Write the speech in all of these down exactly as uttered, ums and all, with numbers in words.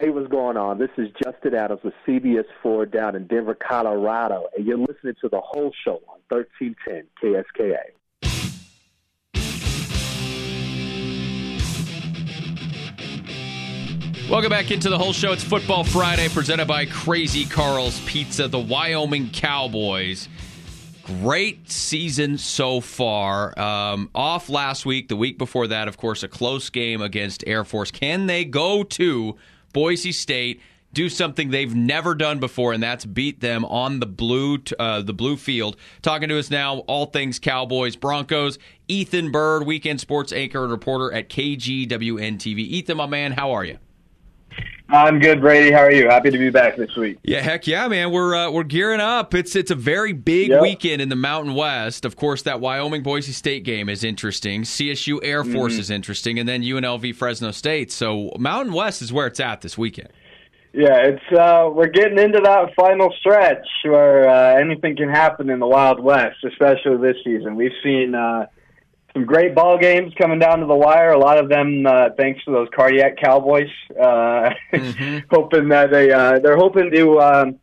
Hey, what's going on? This is Justin Adams with C B S four down in Denver, Colorado, and you're listening to The Whole Show on thirteen ten K S K A. Welcome back into The Whole Show. It's Football Friday, presented by Crazy Carl's Pizza, the Wyoming Cowboys. Great season so far. Um, off last week, the week before that, of course, a close game against Air Force. Can they go to Boise State, do something they've never done before, and that's beat them on the blue uh, the blue field? Talking to us now, all things Cowboys, Broncos, Ethan Bird, weekend sports anchor and reporter at K G W N T V. Ethan, my man, how are you? I'm good, Brady. How are you? Happy to be back this week. Yeah, heck yeah, man. We're uh, we're gearing up. It's it's a very big yep. weekend in the Mountain West. Of course, that Wyoming-Boise State game is interesting. C S U Air Force mm-hmm. is interesting, and then U N L V Fresno State. So Mountain West is where it's at this weekend. Yeah, it's uh, we're getting into that final stretch where uh, anything can happen in the Wild West, especially this season. We've seen uh, some great ball games coming down to the wire. A lot of them, uh, thanks to those cardiac Cowboys, uh, mm-hmm. hoping that they uh, they're hoping to um,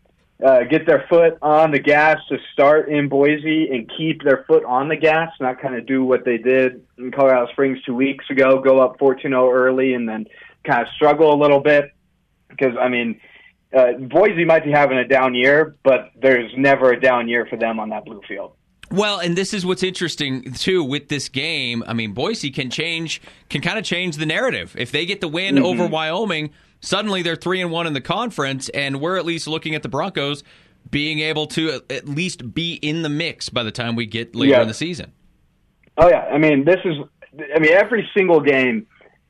uh, get their foot on the gas to start in Boise and keep their foot on the gas, not kind of do what they did in Colorado Springs two weeks ago, go up fourteen oh early and then kind of struggle a little bit. Because I mean, uh, Boise might be having a down year, but there's never a down year for them on that blue field. Well, and this is what's interesting, too, with this game. I mean, Boise can change, can kind of change the narrative. If they get the win mm-hmm. over Wyoming, suddenly they're three and one in the conference, and we're at least looking at the Broncos being able to at least be in the mix by the time we get later yeah. in the season. Oh, yeah. I mean, this is, I mean, every single game,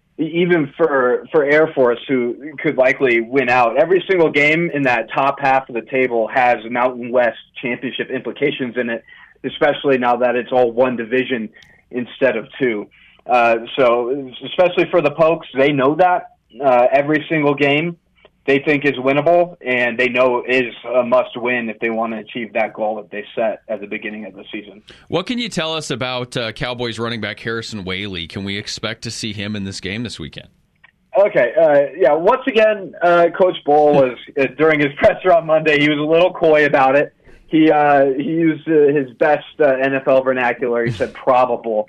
even for, for Air Force, who could likely win out, every single game in that top half of the table has Mountain West championship implications in it, especially now that it's all one division instead of two. Uh, so especially for the Pokes, they know that uh, every single game they think is winnable, and they know is a must-win if they want to achieve that goal that they set at the beginning of the season. What can you tell us about uh, Cowboys running back Harrison Whaley? Can we expect to see him in this game this weekend? Okay, uh, yeah, once again, uh, Coach Bull was, uh, during his presser on Monday, he was a little coy about it. He uh, he used uh, his best uh, N F L vernacular. He said probable.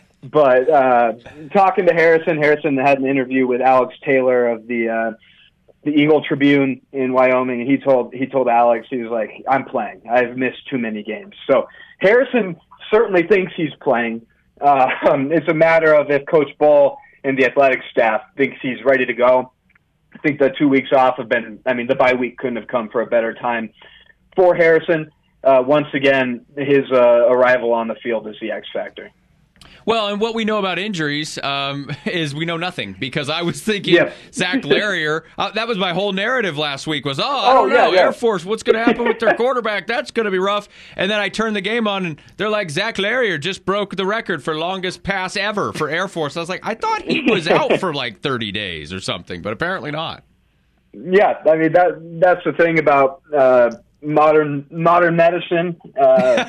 But uh, talking to Harrison, Harrison had an interview with Alex Taylor of the uh, the Eagle Tribune in Wyoming. He told he told Alex, he was like, "I'm playing. I've missed too many games." So Harrison certainly thinks he's playing. Uh, um, it's a matter of if Coach Bull and the athletic staff thinks he's ready to go. I think the two weeks off have been. I mean, the bye week couldn't have come for a better time for Harrison. Uh, once again, his uh, arrival on the field is the X factor. Well, and what we know about injuries um, is we know nothing, because I was thinking yeah. Zach Larrier, uh, that was my whole narrative last week was, oh, I oh, don't know, yeah, yeah. Air Force, what's going to happen with their quarterback? That's going to be rough. And then I turned the game on, and they're like, Zach Larrier just broke the record for longest pass ever for Air Force. I was like, I thought he was out for like thirty days or something, but apparently not. Yeah, I mean, that that's the thing about uh, modern modern medicine. Uh,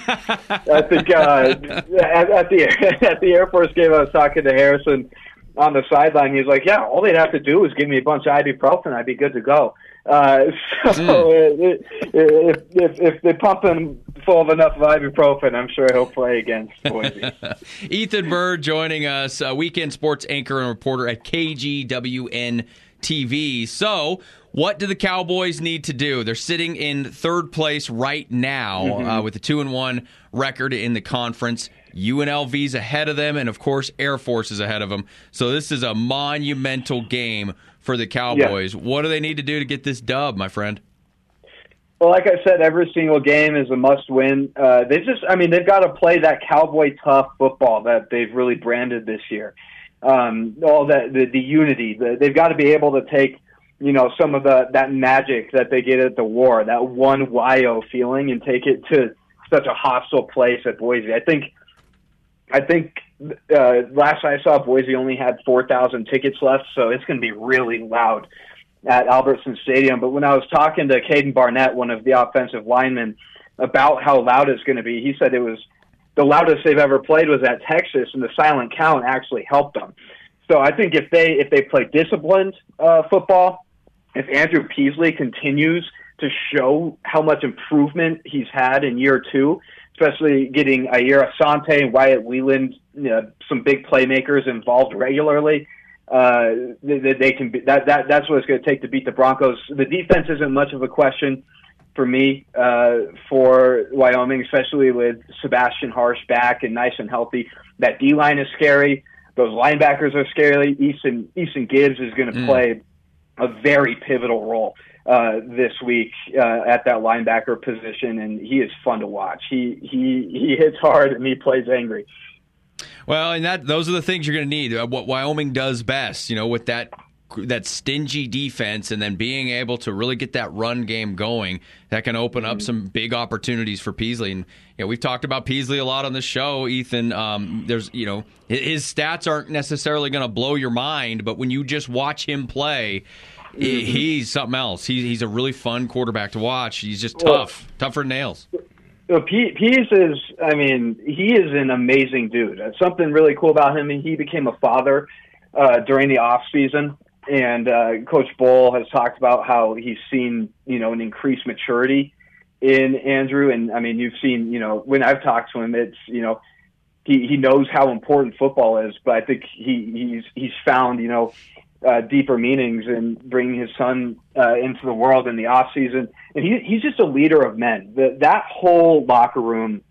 I think uh, at, at the at the Air Force game, I was talking to Harrison on the sideline. He was like, "Yeah, all they'd have to do is give me a bunch of ibuprofen, I'd be good to go." Uh, so mm. if, if if they pump him full of enough of ibuprofen, I'm sure he'll play against Boise. Ethan Bird joining us, uh, weekend sports anchor and reporter at K G W N T V. So, what do the Cowboys need to do? They're sitting in third place right now mm-hmm. uh, with a two and one record in the conference. U N L V's ahead of them, and of course, Air Force is ahead of them. So this is a monumental game for the Cowboys. Yeah. What do they need to do to get this dub, my friend? Well, like I said, every single game is a must-win. Uh, they just, I mean, they've got to play that Cowboy tough football that they've really branded this year. Um, all that the, the unity. The, they've got to be able to take, you know, some of the that magic that they get at the War, that one Y O feeling, and take it to such a hostile place at Boise. I think, I think uh, last I saw, Boise only had four thousand tickets left, so it's going to be really loud at Albertson Stadium. But when I was talking to Caden Barnett, one of the offensive linemen, about how loud it's going to be, he said it was the loudest they've ever played was at Texas, and the silent count actually helped them. So I think if they if they play disciplined uh, football, if Andrew Peasley continues to show how much improvement he's had in year two, especially getting Ayer Asante and Wyatt Wheeland, you know, some big playmakers involved regularly, uh, they, they can be, that, that, that's what it's going to take to beat the Broncos. The defense isn't much of a question for me, uh, for Wyoming, especially with Sebastian Harsh back and nice and healthy. That D-line is scary. Those linebackers are scary. Easton, Easton Gibbs is going to mm. play a very pivotal role uh, this week uh, at that linebacker position, and he is fun to watch. He he he hits hard and he plays angry. Well, and that those are the things you're going to need. Uh, what Wyoming does best, you know, with that that stingy defense, and then being able to really get that run game going, that can open up some big opportunities for Peasley. And you know, we've talked about Peasley a lot on the show, Ethan. Um, there's, you know, his stats aren't necessarily going to blow your mind, but when you just watch him play, mm-hmm. he's something else. He's he's a really fun quarterback to watch. He's just tough, well, tougher than nails. Well, Pease is, I mean, he is an amazing dude. Something really cool about him, he became a father uh, during the off season. And uh, Coach Bull has talked about how he's seen, you know, an increased maturity in Andrew. And, I mean, you've seen, you know, when I've talked to him, it's, you know, he, he knows how important football is. But I think he, he's he's found, you know, uh, deeper meanings in bringing his son uh, into the world in the offseason. And he, he's just a leader of men. The, that whole locker room,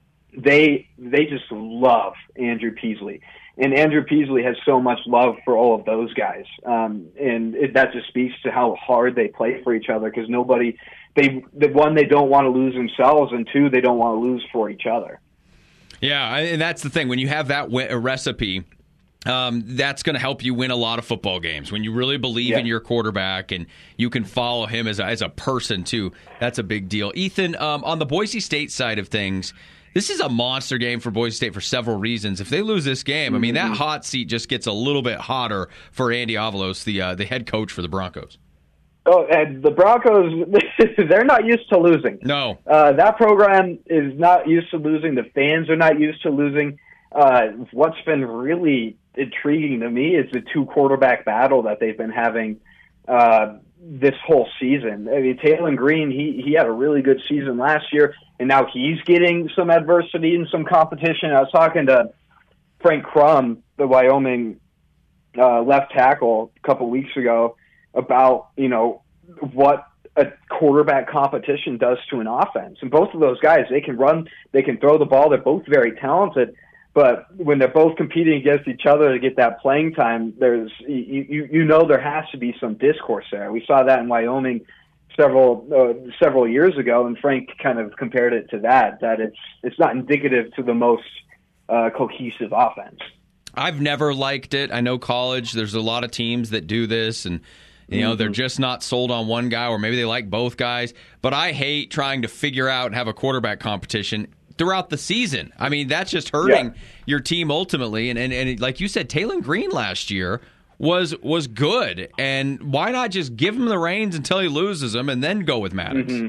they they just love Andrew Peasley. And Andrew Peasley has so much love for all of those guys. Um, and it, that just speaks to how hard they play for each other, because nobody, they, the one, they don't want to lose themselves, and two, they don't want to lose for each other. Yeah, and that's the thing. When you have that recipe, um, that's going to help you win a lot of football games. When you really believe yeah. in your quarterback and you can follow him as a, as a person, too, that's a big deal. Ethan, um, on the Boise State side of things, this is a monster game for Boise State for several reasons. If they lose this game, I mean, that hot seat just gets a little bit hotter for Andy Avalos, the uh, the head coach for the Broncos. Oh, and the Broncos, they're not used to losing. No. Uh, that program is not used to losing. The fans are not used to losing. Uh, what's been really intriguing to me is the two quarterback battle that they've been having uh, this whole season. I mean, Taylon Green, he, he had a really good season last year, and now he's getting some adversity and some competition. I was talking to Frank Crum, the Wyoming uh, left tackle, a couple weeks ago about, you know, what a quarterback competition does to an offense. And both of those guys, they can run, they can throw the ball. They're both very talented. But when they're both competing against each other to get that playing time, there's you, you, you know there has to be some discourse there. We saw that in Wyoming several uh, several years ago, and Frank kind of compared it to that, that it's it's not indicative to the most uh, cohesive offense. I've never liked it. I know college, there's a lot of teams that do this, and you know, mm-hmm. they're just not sold on one guy, or maybe they like both guys. But I hate trying to figure out and have a quarterback competition throughout the season. I mean, that's just hurting yeah. your team ultimately. And, and and like you said, Taylon Green last year was was good. And why not just give him the reins until he loses them and then go with Maddox? Mm-hmm.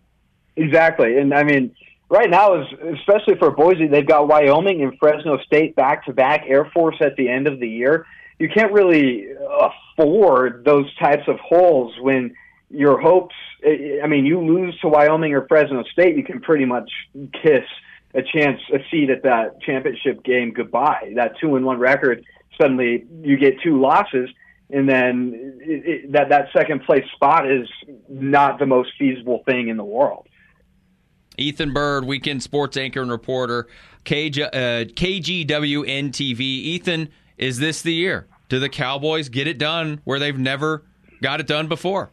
Exactly. And I mean, right now, especially for Boise, they've got Wyoming and Fresno State back-to-back, Air Force at the end of the year. You can't really afford those types of holes when your hopes, I mean, you lose to Wyoming or Fresno State, you can pretty much kiss a chance, a seat at that championship game goodbye. That two and one record, suddenly you get two losses, and then it, it, that that second place spot is not the most feasible thing in the world. Ethan Bird, weekend sports anchor and reporter, K G, uh, K G W N T V. Ethan, is this the year? Do the Cowboys get it done where they've never got it done before?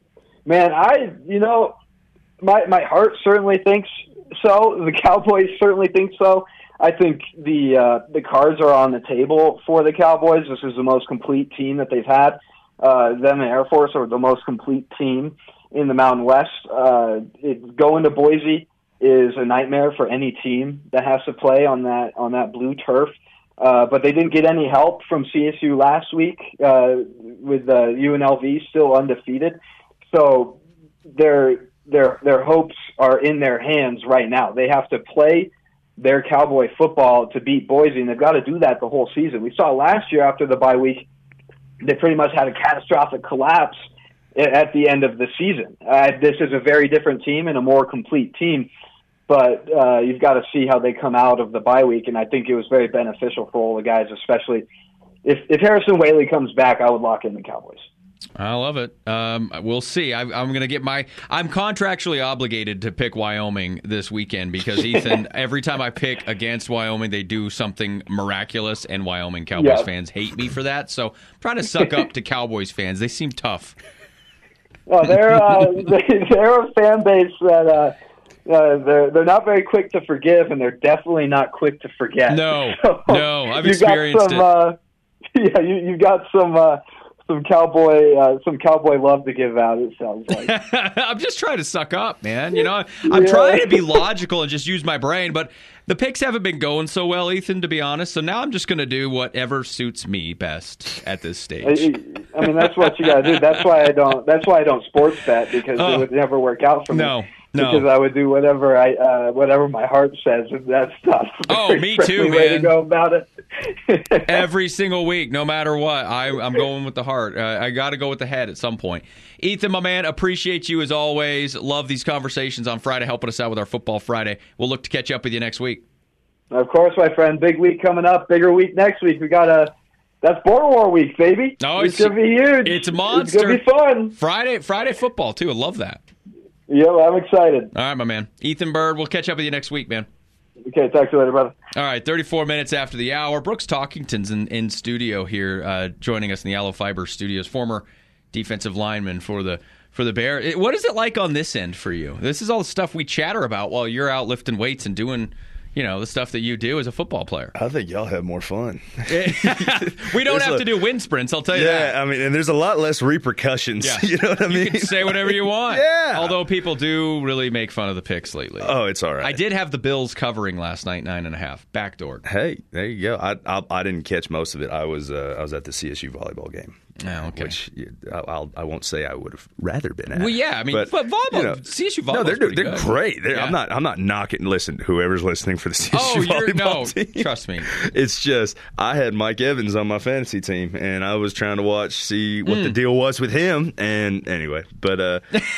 Man, I, you know, my my heart certainly thinks so. The Cowboys certainly think so. I think the uh, the cards are on the table for the Cowboys. This is the most complete team that they've had. Uh, them and Air Force are the most complete team in the Mountain West. Uh, it, going to Boise is a nightmare for any team that has to play on that on that blue turf. Uh, but they didn't get any help from C S U last week uh, with uh, U N L V still undefeated. So their their their hopes are in their hands right now. They have to play their Cowboy football to beat Boise, and they've got to do that the whole season. We saw last year after the bye week, they pretty much had a catastrophic collapse at the end of the season. Uh, this is a very different team and a more complete team, but uh, you've got to see how they come out of the bye week, and I think it was very beneficial for all the guys, especially if, if Harrison Whaley comes back, I would lock in the Cowboys. I love it. Um, we'll see. I, I'm going to get my. I'm contractually obligated to pick Wyoming this weekend because Ethan. Every time I pick against Wyoming, they do something miraculous, and Wyoming Cowboys yeah. fans hate me for that. So I'm trying to suck up to Cowboys fans. They seem tough. Well, they're uh, they're a fan base that uh, uh, they're they're not very quick to forgive, and they're definitely not quick to forget. No, so no, I've experienced some, it. Uh, yeah, you you got some. Uh, Some cowboy, uh, some cowboy love to give out. It sounds like. I'm just trying to suck up, man. You know, I'm yeah. trying to be logical and just use my brain, but the picks haven't been going so well, Ethan. To be honest, so now I'm just going to do whatever suits me best at this stage. I, I mean, that's what you got to do. That's why I don't. That's why I don't sports bet because uh, it would never work out for me. No. No. Because I would do whatever I, uh, whatever my heart says, and that's not the oh, me too, man. way to go about it. Every single week, no matter what, I, I'm going with the heart. Uh, I got to go with the head at some point. Ethan, my man, appreciate you as always. Love these conversations on Friday, helping us out with our Football Friday. We'll look to catch up with you next week. Of course, my friend. Big week coming up. Bigger week next week. We got a. That's Border War week, baby. Oh, it's, it's gonna be huge. It's a monster. It's gonna be fun. Friday, Friday football too. I love that. Yeah, I'm excited. All right, my man. Ethan Bird, we'll catch up with you next week, man. Okay, talk to you later, brother. All right, thirty-four minutes after the hour. Brooks Talkington's in, in studio here, uh, joining us in the Yellow Fiber studios, former defensive lineman for the for the Bear. It, what is it like on this end for you? This is all the stuff we chatter about while you're out lifting weights and doing, you know, the stuff that you do as a football player. I think y'all have more fun. We don't have a, to do wind sprints, I'll tell you yeah, that. Yeah, I mean, and there's a lot less repercussions. Yeah. You know what I mean? You can say whatever you want. Yeah. Although people do really make fun of the picks lately. Oh, it's all right. I did have the Bills covering last night, nine and a half, backdoored. Hey, there you go. I I, I didn't catch most of it. I was uh, I was at the C S U volleyball game. Oh, okay. Which I'll, I'll, I won't say I would have rather been at. Well, yeah, I mean, but, but volleyball, you know, C S U volleyball. No, they're they're good. great. They're, yeah. I'm not I'm not knocking. Listen, whoever's listening for the C S U oh, volleyball you're, no, team, trust me. It's just I had Mike Evans on my fantasy team, and I was trying to watch see what mm. the deal was with him. And anyway, but uh,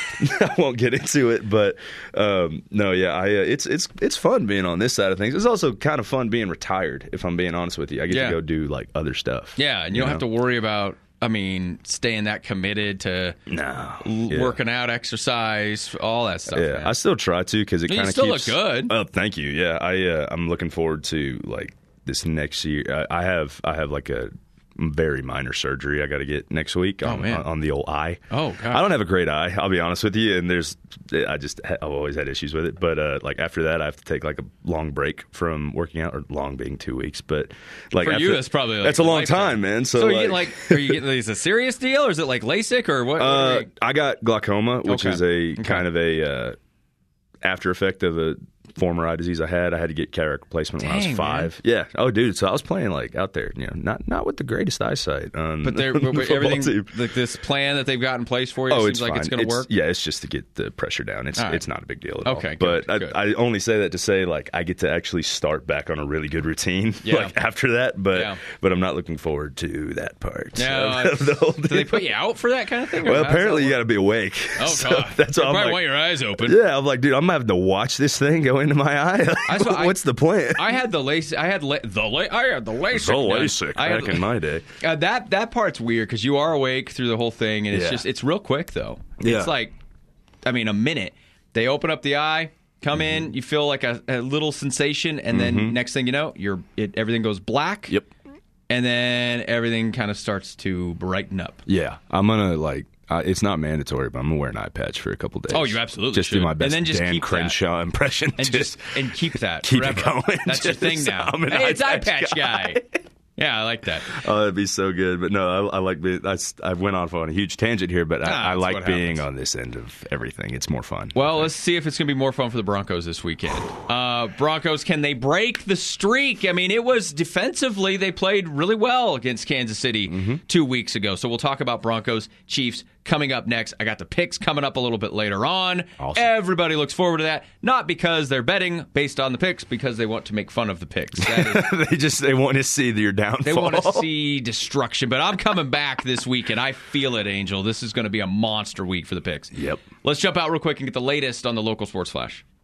I won't get into it. But um, no, yeah, I uh, it's it's it's fun being on this side of things. It's also kind of fun being retired. If I'm being honest with you, I get yeah. to go do like other stuff. Yeah, and you, you don't know? have to worry about. I mean, staying that committed to no, yeah. working out, exercise, all that stuff. Yeah, man. I still try to because it kind of still keeps. Look good. Oh, thank you. Yeah, I uh, I'm looking forward to like this next year. I, I have I have like a very minor surgery I got to get next week on, oh, man. on, on the old eye. Oh, God. I don't have a great eye. I'll be honest with you. And there's, I just, I've always had issues with it. But uh, like after that, I have to take like a long break from working out, or long being two weeks. But like for after, you, that's probably like that's a long lifetime. time, man. So, so like, you get like, are you getting is it a serious deal, or is it like LASIK, or what? Uh, I got glaucoma, which okay. is a okay. kind of a uh, after effect of a former eye disease I had. I had to get cataract replacement Dang, when I was five. Man. Yeah. Oh, dude. So I was playing like out there, you know, not not with the greatest eyesight. On, but they're on but the everything team. like this plan that they've got in place for you. Oh, seems it's like fine. it's going to work. Yeah, it's just to get the pressure down. It's right. it's not a big deal at okay, all. Good, but good. I, I only say that to say like I get to actually start back on a really good routine yeah. like after that. But yeah. but I'm not looking forward to that part. No, of the whole do they put you out for that kind of thing? Well, apparently you got to be awake. Oh so God, that's all. Probably like, want your eyes open. Yeah, I'm like, dude, I'm gonna have to watch this thing go into my eye. I, What's the plan? I had the LASIK. I had la- the la- I had the LASIK. The LASIK I back had, in my day. Uh, that that part's weird because you are awake through the whole thing, and it's yeah. just it's real quick though. Yeah. It's like, I mean, a minute. They open up the eye, come mm-hmm. in, you feel like a, a little sensation, and then mm-hmm. next thing you know, you're it, everything goes black. Yep. And then everything kind of starts to brighten up. Yeah, I'm gonna like. Uh, it's not mandatory, but I'm gonna wear an eye patch for a couple days. Oh, you absolutely just should. do my best and then just Dan keep Crenshaw that. impression, and just, just and keep that. Keep forever. it going. That's just, your thing now. I'm an hey, eye it's eye patch guy. guy. Yeah, I like that. Oh, that'd be so good. But no, I, I like being. I, I went off on a huge tangent here, but ah, I, I like being happens. on this end of everything. It's more fun. Well, let's see if it's going to be more fun for the Broncos this weekend. Uh, Uh, Broncos, can they break the streak? I mean, it was defensively, they played really well against Kansas City mm-hmm. two weeks ago. So we'll talk about Broncos, Chiefs coming up next. I got the picks coming up a little bit later on. Awesome. Everybody looks forward to that. Not because they're betting based on the picks, because they want to make fun of the picks. That is, they just they want to see your downfall. They want to see destruction. But I'm coming back this week, and I feel it, Angel. This is going to be a monster week for the picks. Yep. Let's jump out real quick and get the latest on the local sports flash.